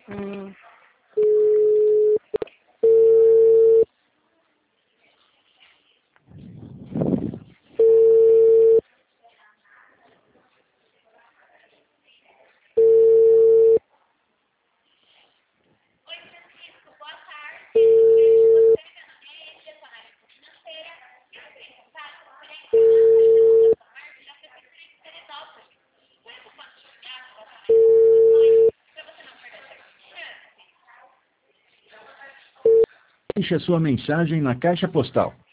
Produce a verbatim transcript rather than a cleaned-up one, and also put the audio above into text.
Hum. Deixe a sua mensagem na caixa postal